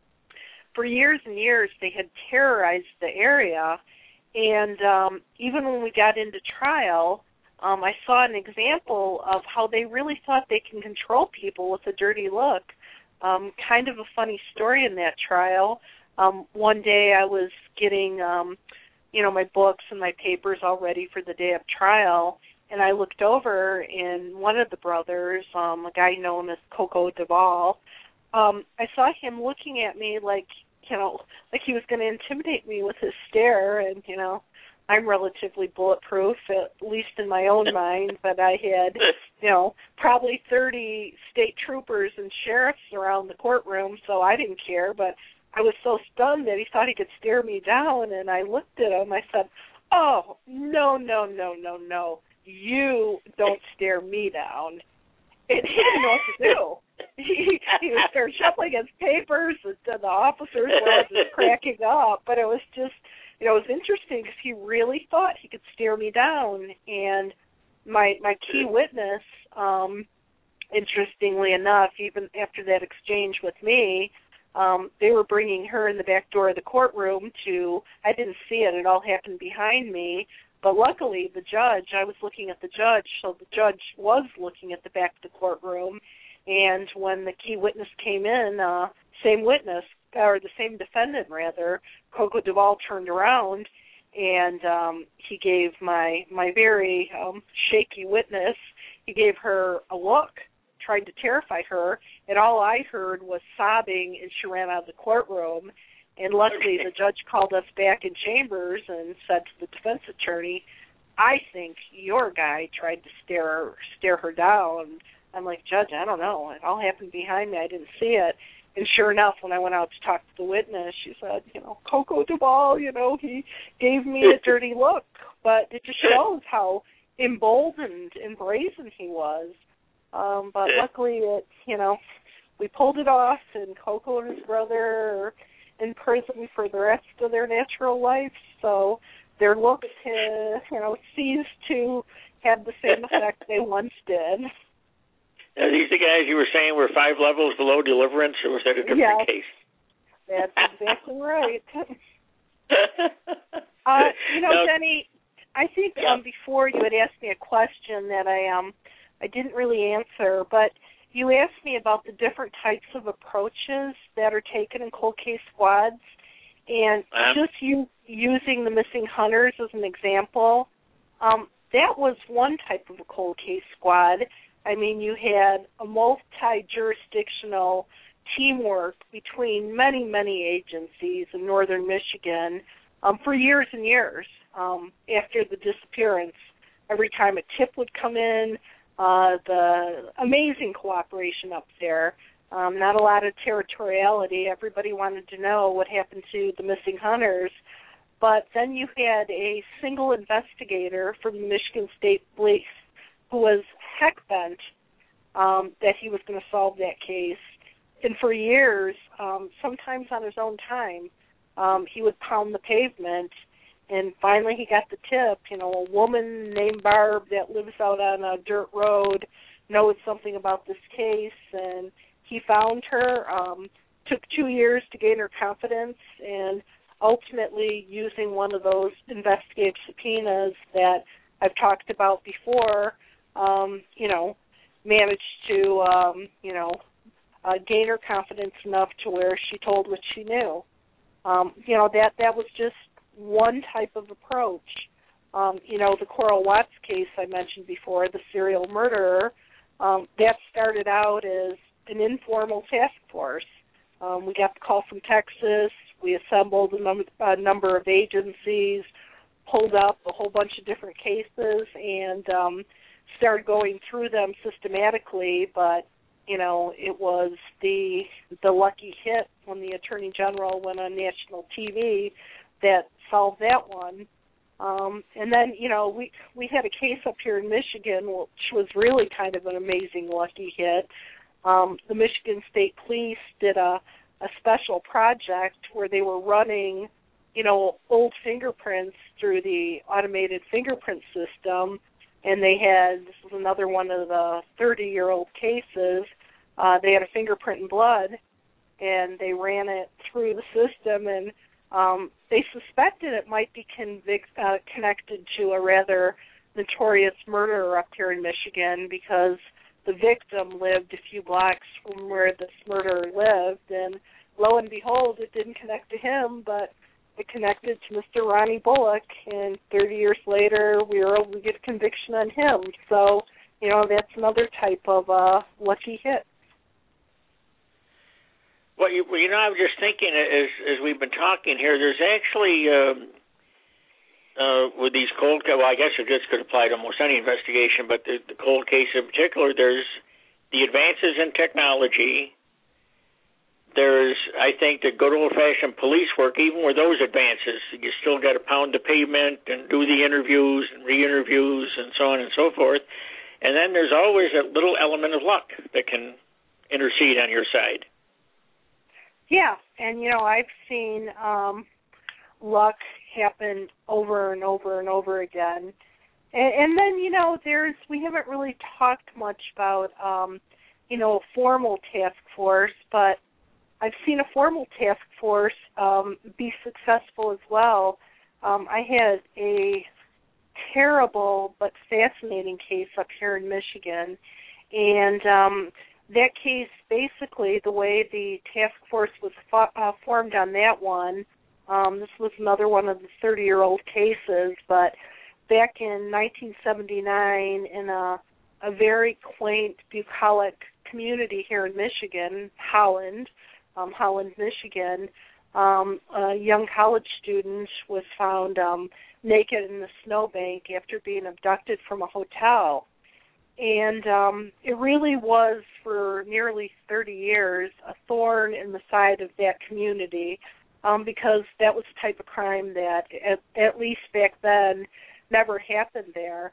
for years and years, they had terrorized the area. And um, even when we got into trial, um, I saw an example of how they really thought they can control people with a dirty look. Um, kind of a funny story in that trial. Um, one day I was getting, um, you know, my books and my papers all ready for the day of trial, and I looked over, and one of the brothers, um, a guy known as Coco Duvall, um, I saw him looking at me like, you know, like he was going to intimidate me with his stare, and, you know, I'm relatively bulletproof, at least in my own mind, but I had, you know, probably thirty state troopers and sheriffs around the courtroom, so I didn't care, but I was so stunned that he thought he could stare me down, and I looked at him. I said, oh, no, no, no, no, no. You don't stare me down. And he didn't know what to do. He, he was staring shuffling his papers, and the officers were just cracking up. But it was just, you know, it was interesting because he really thought he could stare me down. And my my key witness, um, interestingly enough, even after that exchange with me, Um, they were bringing her in the back door of the courtroom to, I didn't see it, it all happened behind me, but luckily the judge, I was looking at the judge, so the judge was looking at the back of the courtroom, and when the key witness came in, uh, same witness, or the same defendant rather, Coco Duvall turned around, and um, he gave my, my very um, shaky witness, he gave her a look, tried to terrify her, and all I heard was sobbing, and she ran out of the courtroom. And luckily, the judge called us back in chambers and said to the defense attorney, I think your guy tried to stare stare her down. I'm like, Judge, I don't know. It all happened behind me. I didn't see it. And sure enough, when I went out to talk to the witness, she said, you know, Coco Duvall, you know, he gave me a dirty look. But it just shows how emboldened and brazen he was. Um, but luckily, it, you know, we pulled it off, and Coco and his brother are in prison for the rest of their natural life, so their looks, uh, you know, ceased to have the same effect they once did. Are these the guys you were saying were five levels below deliverance, or was that a different yes, case? That's exactly right. uh, you know, now, Denny, I think yeah. um, before you had asked me a question that I um. I didn't really answer, but you asked me about the different types of approaches that are taken in cold case squads, and uh-huh. just you using the missing hunters as an example, um, that was one type of a cold case squad. I mean, you had a multi-jurisdictional teamwork between many, many agencies in northern Michigan um, for years and years um, after the disappearance. Every time a tip would come in, Uh, the amazing cooperation up there, um, not a lot of territoriality. Everybody wanted to know what happened to the missing hunters. But then you had a single investigator from the Michigan State Police who was heck bent um, that he was going to solve that case. And for years, um, sometimes on his own time, um, he would pound the pavement. And finally he got the tip, you know, a woman named Barb that lives out on a dirt road knows something about this case, and he found her, um, took two years to gain her confidence, and ultimately using one of those investigative subpoenas that I've talked about before, um, you know, managed to, um, you know, uh, gain her confidence enough to where she told what she knew. Um, you know, that, that was just one type of approach. Um, you know, the Coral Watts case I mentioned before, the serial murderer, Um, that started out as an informal task force. Um, we got the call from Texas. We assembled a, num- a number of agencies, pulled up a whole bunch of different cases, and um, started going through them systematically. But, you know, it was the the lucky hit when the Attorney General went on national T V that solved that one. Um, and then, you know, we we had a case up here in Michigan, which was really kind of an amazing lucky hit. Um, the Michigan State Police did a, a special project where they were running, you know, old fingerprints through the automated fingerprint system, and they had, this was another one of the thirty-year-old cases, uh, they had a fingerprint in blood, and they ran it through the system, and um, they suspected it might be convict, uh, connected to a rather notorious murderer up here in Michigan, because the victim lived a few blocks from where this murderer lived, and lo and behold, it didn't connect to him, but it connected to Mister Ronnie Bullock, and thirty years later, we were able to get a conviction on him. So, you know, that's another type of uh, lucky hit. Well, you, well, you know, I was just thinking as as we've been talking here, there's actually, um, uh, with these cold, well, I guess it just could apply to almost any investigation, but the, the cold case in particular, there's the advances in technology. There's, I think, the good old-fashioned police work. Even with those advances, you still got to pound the pavement and do the interviews and re-interviews and so on and so forth. And then there's always a little element of luck that can intercede on your side. Yeah, and, you know, I've seen um, luck happen over and over and over again. And, and then, you know, there's, we haven't really talked much about, um, you know, a formal task force, but I've seen a formal task force um, be successful as well. Um, I had a terrible but fascinating case up here in Michigan, and um, that case, basically, the way the task force was fo- uh, formed on that one, um, this was another one of the thirty-year-old cases, but back in nineteen seventy-nine, in a, a very quaint, bucolic community here in Michigan, Holland, Um, Holland, Michigan, um, a young college student was found um, naked in the snowbank after being abducted from a hotel. And um, it really was, for nearly thirty years, a thorn in the side of that community, um, because that was the type of crime that, at, at least back then, never happened there.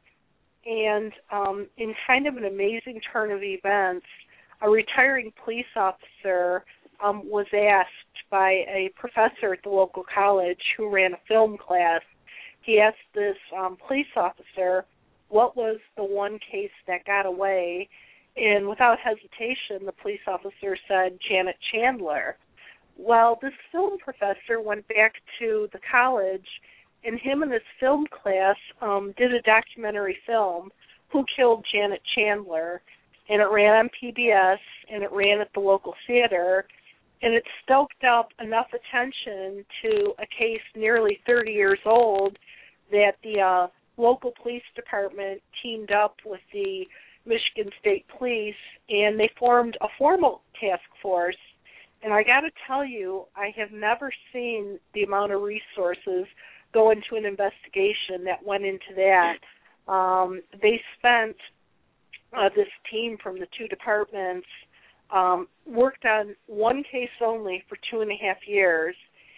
And um, in kind of an amazing turn of events, a retiring police officer Um, was asked by a professor at the local college who ran a film class. He asked this um, police officer what was the one case that got away, and without hesitation, the police officer said Janet Chandler. Well, this film professor went back to the college, and him and his film class um, did a documentary film, Who Killed Janet Chandler, and it ran on P B S, and it ran at the local theater. And it stoked up enough attention to a case nearly thirty years old that the uh, local police department teamed up with the Michigan State Police, and they formed a formal task force. And I got to tell you, I have never seen the amount of resources go into an investigation that went into that. Um, they spent, uh, this team from the two departments, Um, worked on one case only for two and a half years,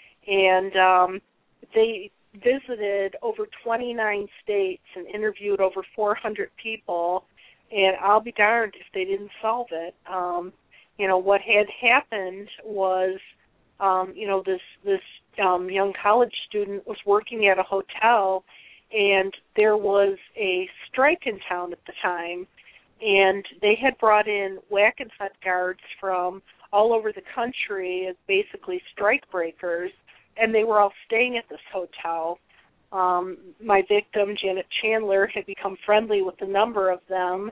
and um, they visited over twenty-nine states and interviewed over four hundred people, and I'll be darned if they didn't solve it. Um, you know, what had happened was, um, you know, this, this um, young college student was working at a hotel, and there was a strike in town at the time, and they had brought in whack and hut guards from all over the country as basically strike breakers, and they were all staying at this hotel. Um, my victim, Janet Chandler, had become friendly with a number of them,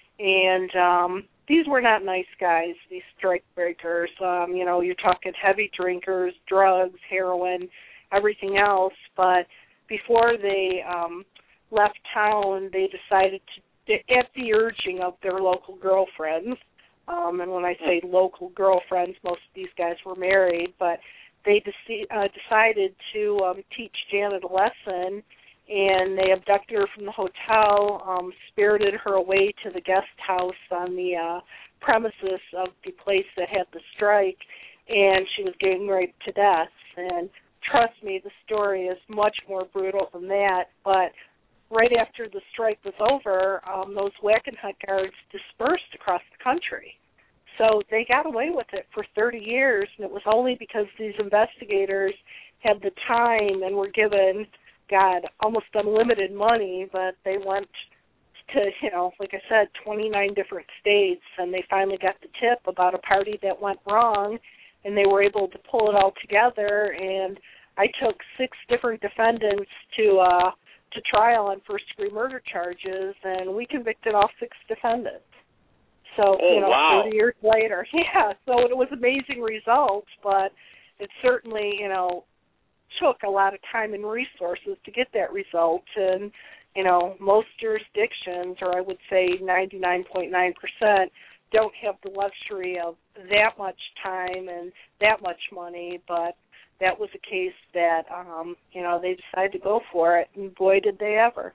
and um, these were not nice guys, these strike breakers. Um, you know, you're talking heavy drinkers, drugs, heroin, everything else, but before they um, left town, they decided to at the urging of their local girlfriends. Um, and when I say local girlfriends, most of these guys were married, but they dec- uh, decided to um, teach Janet a lesson, and they abducted her from the hotel, um, spirited her away to the guest house on the uh, premises of the place that had the strike, and she was getting raped to death. And trust me, the story is much more brutal than that, but right after the strike was over, um, those Wackenhut guards dispersed across the country. So they got away with it for thirty years, and it was only because these investigators had the time and were given, God, almost unlimited money, but they went to, you know, like I said, twenty-nine different states, and they finally got the tip about a party that went wrong, and they were able to pull it all together, and I took six different defendants to uh, to trial on first-degree murder charges, and we convicted all six defendants. So, oh, you know, wow. thirty years later, yeah, so it was amazing results, but it certainly, you know, took a lot of time and resources to get that result, and, you know, most jurisdictions, or I would say ninety-nine point nine percent, don't have the luxury of that much time and that much money, but that was a case that, um, you know, they decided to go for it, and boy, did they ever.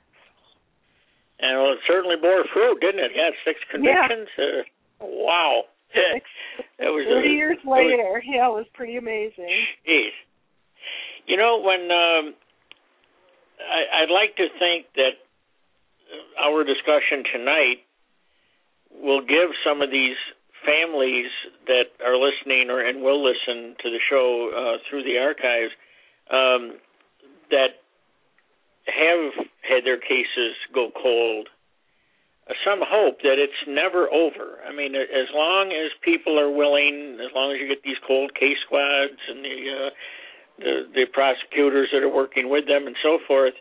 And well, it certainly bore fruit, didn't it? Yeah, six convictions. Yeah. Uh, wow. Six, it was thirty a, years it was, later, yeah, it was pretty amazing. Geez. You know, when um, I, I'd like to think that our discussion tonight will give some of these families that are listening or and will listen to the show uh, through the archives um, that have had their cases go cold uh, some hope that it's never over. I mean, as long as people are willing, as long as you get these cold case squads and the uh, the, the prosecutors that are working with them and so forth,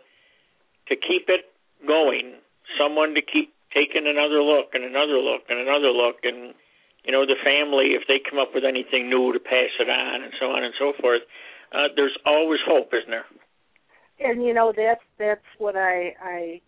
to keep it going, someone to keep taking another look and another look and another look, and you know, the family, if they come up with anything new, to pass it on, and so on and so forth. Uh, there's always hope, isn't there? And you know, that's that's what I I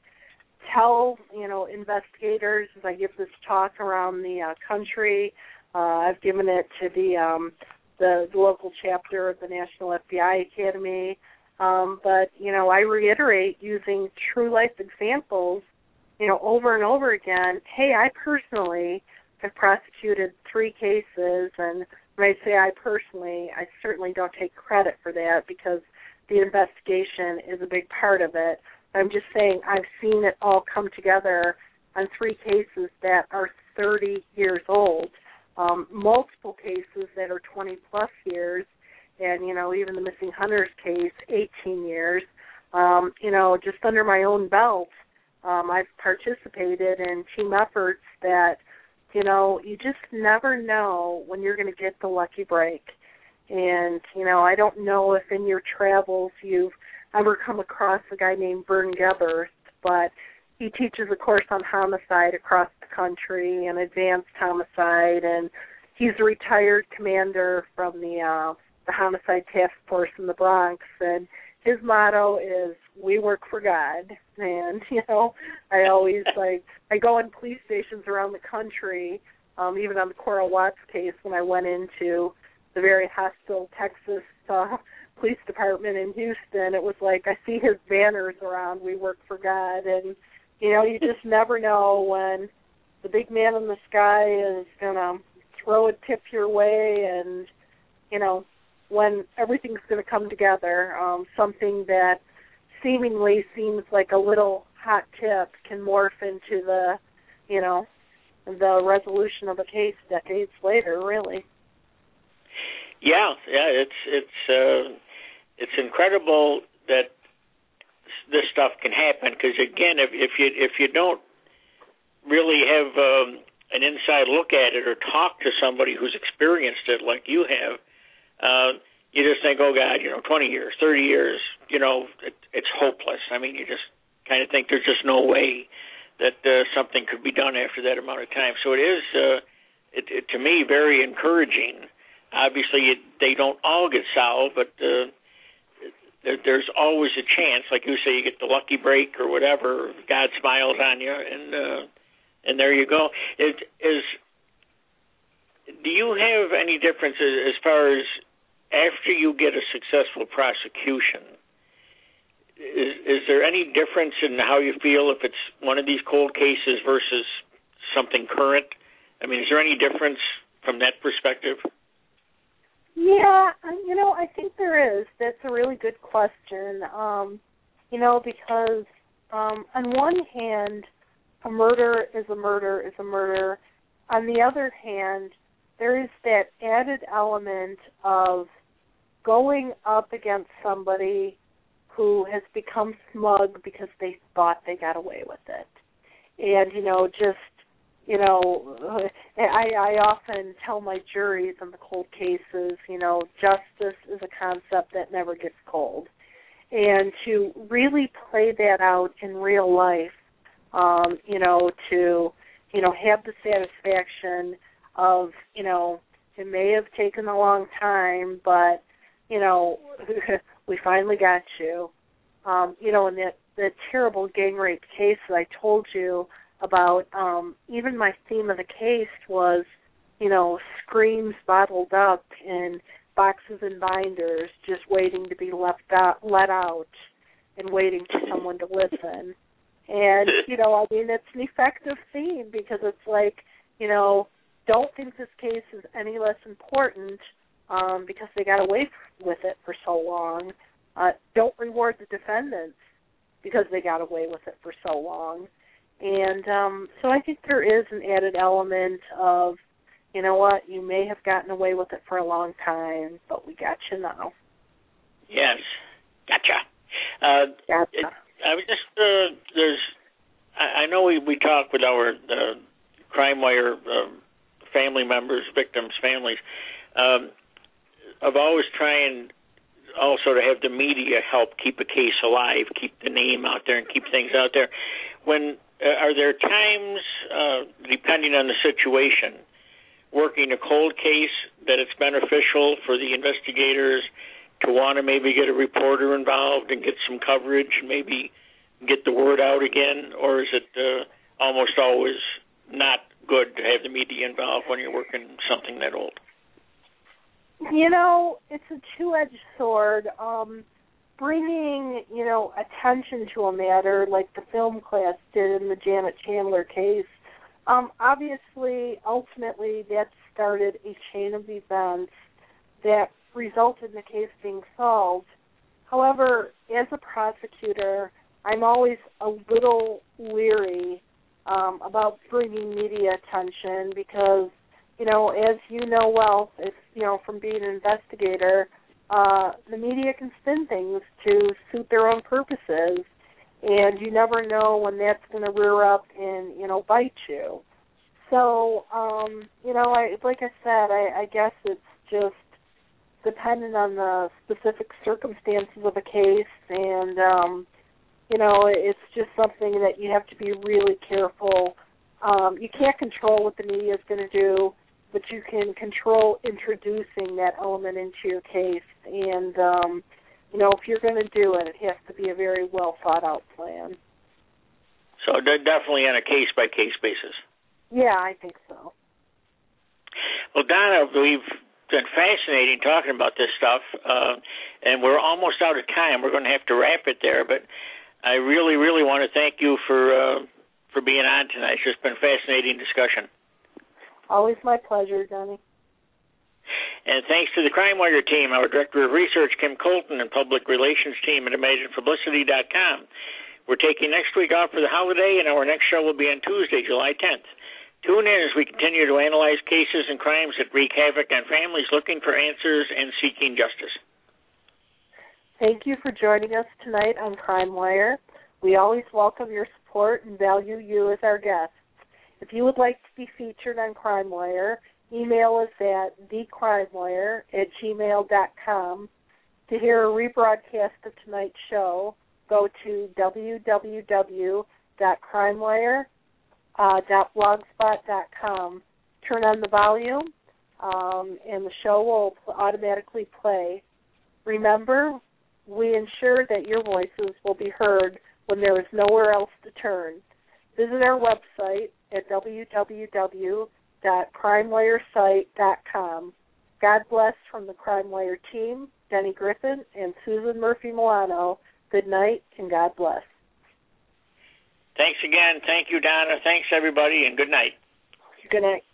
tell you know investigators as I give this talk around the uh, country. Uh, I've given it to the, um, the the local chapter of the National F B I Academy. Um, but you know, I reiterate using true life examples, you know, over and over again. Hey, I personally have prosecuted three cases, and when I say I personally, I certainly don't take credit for that because the investigation is a big part of it. I'm just saying I've seen it all come together on three cases that are thirty years old, um, multiple cases that are twenty plus years, and, you know, even the missing hunters case, eighteen years. Um, you know, just under my own belt, um, I've participated in team efforts that, you know, you just never know when you're going to get the lucky break. And, you know, I don't know if in your travels you've ever come across a guy named Vern Geberth, but he teaches a course on homicide across the country and advanced homicide, and he's a retired commander from the, uh, the Homicide Task Force in the Bronx, and his motto is, we work for God. And, you know, I always, like, I go in police stations around the country, um, even on the Cora Watts case when I went into the very hostile Texas uh, police department in Houston. It was like I see his banners around, we work for God. And, you know, you just never know when the big man in the sky is going to throw a tip your way and, you know, when everything's going to come together. Um, something that seemingly seems like a little hot tip can morph into the, you know, the resolution of a case decades later, really. Yeah, yeah, it's it's uh, it's incredible that this stuff can happen. Because again, if, if you if you don't really have um, an inside look at it or talk to somebody who's experienced it like you have, uh, you just think, oh God, you know, twenty years, thirty years, you know, it, it's hopeless. I mean, you just kind of think there's just no way that uh, something could be done after that amount of time. So it is, uh, it, it, to me, very encouraging. Obviously, it, they don't all get solved, but uh, there, there's always a chance, like you say, you get the lucky break or whatever. God smiles on you, and uh, and there you go. It is. Do you have any difference as far as after you get a successful prosecution? Is, is there any difference in how you feel if it's one of these cold cases versus something current? I mean, is there any difference from that perspective? Yeah, you know, I think there is. That's a really good question. Um, you know, because um, on one hand, a murder is a murder is a murder. On the other hand, there is that added element of going up against somebody who has become smug because they thought they got away with it. And, you know, just, you know, I, I often tell my juries in the cold cases, you know, justice is a concept that never gets cold. And to really play that out in real life, um, you know, to, you know, have the satisfaction of, you know, it may have taken a long time, but, you know, we finally got you. Um, you know, in that, that terrible gang rape case that I told you about, um, even my theme of the case was, you know, screams bottled up in boxes and binders, just waiting to be left out, let out and waiting for someone to listen. And, you know, I mean, it's an effective theme because it's like, you know, don't think this case is any less important um, because they got away with it for so long. Uh, don't reward the defendants because they got away with it for so long. And um, so I think there is an added element of, you know what, you may have gotten away with it for a long time, but we got you now. Yes, gotcha. Uh, gotcha. It, I was just, uh, there's, I, I know we, we talk with our uh, CrimeWire uh, family members, victims' families, um, of always trying also to have the media help keep a case alive, keep the name out there and keep things out there. When uh, are there times, uh, depending on the situation, working a cold case that it's beneficial for the investigators to want to maybe get a reporter involved and get some coverage and maybe get the word out again, or is it uh, almost always not good to have the media involved when you're working something that old? You know, it's a two-edged sword. Um, bringing, you know, attention to a matter like the film class did in the Janet Chandler case, um, obviously, ultimately, that started a chain of events that resulted in the case being solved. However, as a prosecutor, I'm always a little leery um, about bringing media attention because, you know, as you know well, if, you know, from being an investigator, uh, the media can spin things to suit their own purposes, and you never know when that's going to rear up and, you know, bite you. So, um, you know, I, like I said, I, I guess it's just dependent on the specific circumstances of a case, and, um, you know, it's just something that you have to be really careful. Um, you can't control what the media is going to do, but you can control introducing that element into your case. And, um, you know, if you're going to do it, it has to be a very well thought out plan. So definitely on a case-by-case basis. Yeah, I think so. Well, Donna, we've been fascinating talking about this stuff, uh, and we're almost out of time. We're going to have to wrap it there, but I really, really want to thank you for uh, for being on tonight. It's just been a fascinating discussion. Always my pleasure, Johnny. And thanks to the CrimeWire team, our Director of Research, Kim Colton, and Public Relations team at Imagine Publicity dot com. We're taking next week off for the holiday, and our next show will be on Tuesday, July tenth. Tune in as we continue to analyze cases and crimes that wreak havoc on families looking for answers and seeking justice. Thank you for joining us tonight on CrimeWire. We always welcome your support and value you as our guests. If you would like to be featured on CrimeWire, email us at thecrimewire at gmail dot com. To hear a rebroadcast of tonight's show, go to w w w dot crimewire dot blogspot dot com. Turn on the volume, um, and the show will automatically play. Remember, we ensure that your voices will be heard when there is nowhere else to turn. Visit our website at w w w dot crime wire site dot com. God bless from the Crime Wire team, Denny Griffin and Susan Murphy-Milano. Good night and God bless. Thanks again. Thank you, Donna. Thanks, everybody, and good night. Good night.